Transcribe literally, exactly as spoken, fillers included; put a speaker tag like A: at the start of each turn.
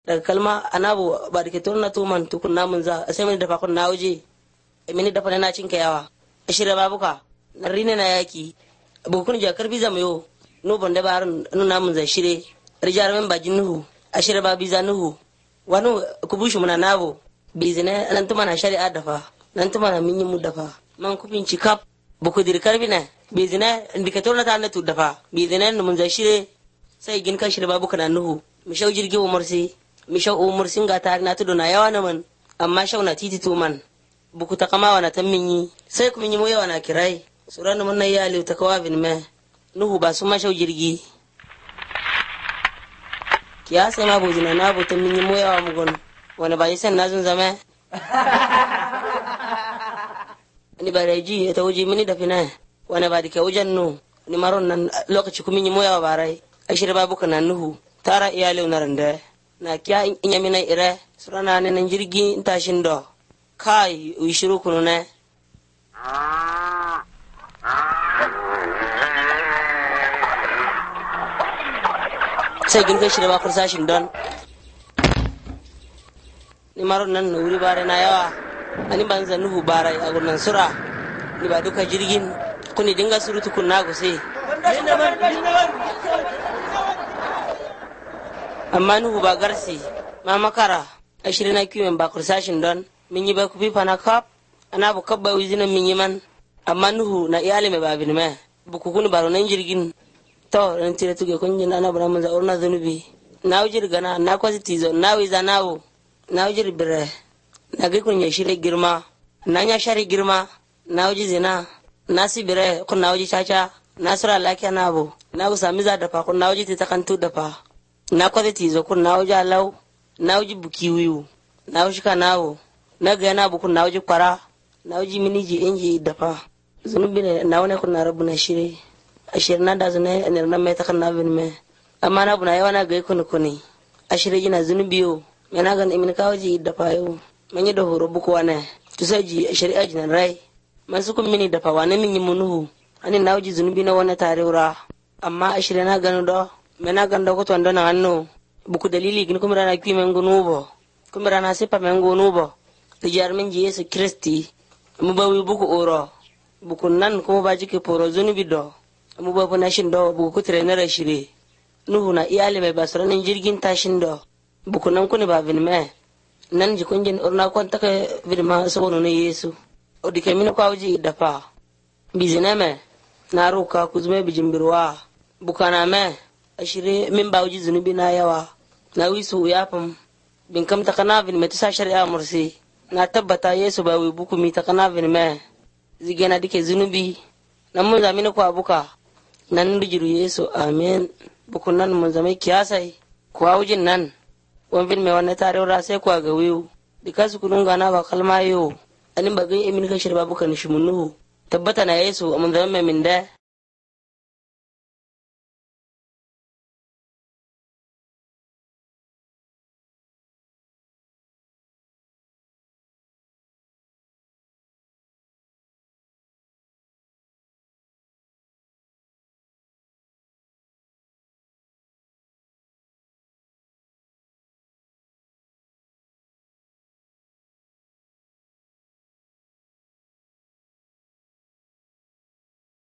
A: daga kalma anabu ba da ke turna tuman tukun namun za sai mun dafa kun na waje mini dafa na cinka yawa ashira babuka na rine na yaki bukun ja karbi zam yo no bonde baran no namun za shire rijar men ba jinnuhu ashira ba biza nuhu wanu kubushu muna nabo bizine nan tuma na shari'a dafa nan tuma na minyi mu dafa man kupin cikap buku dir karbi na bizine indikator na ta na tu dafa bizine mun za shire sai gin kan shire babuka na nuhu mi shau jirgi umar si mi shau umar singa tare na tudo na yawa na man amma shau na titi to man buku ta kama wana tan minyi sai ku minyi mu yawa na kirai suran mun na yali ta kawa bin me nuhu ba su ma shau jirgi kiya sai ma bojina na bu tan minyi mu yawa mu gon wani ba san nazun zama ni ba reji ta wuji mini da fina wani ba dike wujan no ni maron nan lokaci ku minyi mu yawa barai ashir babu kana nuhu tara iyalin na randa na kiya in yamina ire surana ne nan jirgi tashin do kai u shiru kunu ne sai gin kai shirba kursashin don ni maron nan wuri bare na yawa ani banza nuhu barai a gurnan sura ni ba duka jirgin kuni dinga surutu kunna go sai amma nuhu ba garsi ma makara ashirin na kiwon ba kursashin don min yi ba ku fifa na kap ana bu kabba uzinan min yi man amma nuhu na iyali mai babin mai buku kuni baro nan jirgin to ran tire tuge kunjin ana bara mun za urna zanubi na ujir gana na kwazi tizo na wiza nawo na ujir bire na ga kun ya shire girma na nya shari girma na uji zina na si bire kun na uji chacha na sura lakiya na bu na usami za da fa kun na uji ta kantu da fa na kwazi tizo kun na uji alau na uji buki wiyu na uji ka nawo na ga na bukun na uji kwara na uji miniji inji da fa zunubi ne na wani kun na rabu na shire ashir na da zune ne na mai takan na bin me amma na buna yawa na ga kun kuni ashire ina zunubi yo me na ga imin kawaji da fa yo manye da horo buku wane to sai ji shari'a jinan rai man su kun mini da fa wane min yi munuhu ani na uji zunubi na wani tareura amma ashire na gano do me na ganda ko to ndona hanno buku dalili gin kuma rana ki men gunubo kuma rana sipa men gunubo to jar min ji Yesu Kristi mu bawi buku oro buku nan kuma ba jike poro zunubi do mu ba fa nashin do buku kutre na rashire nuhu na iyali mai basuranin jirgin tashin do buku nan kuni ba bin me nan ji kunjin urna kon taka virma sabono ne Yesu o dike min ko awji dafa bizina me na roka kuzume bijimbirwa bukana me ashire min bawji zunubi na yawa na wisu yafam bin kam takana vin me tsa shari'a mursi na tabbata Yesu ba wi buku mi takana vin me zigena dike zunubi nan mun zamini ko abuka nan dijiru Yesu amen buku nan mun zamai kiyasai ko awjin nan wan vin me wanne tare ra sai ko ga wiu dikasu kunun gana ba kalma yo anin ba gai emin ka shirba buka ni shimunnu tabbata na Yesu mun zamai min da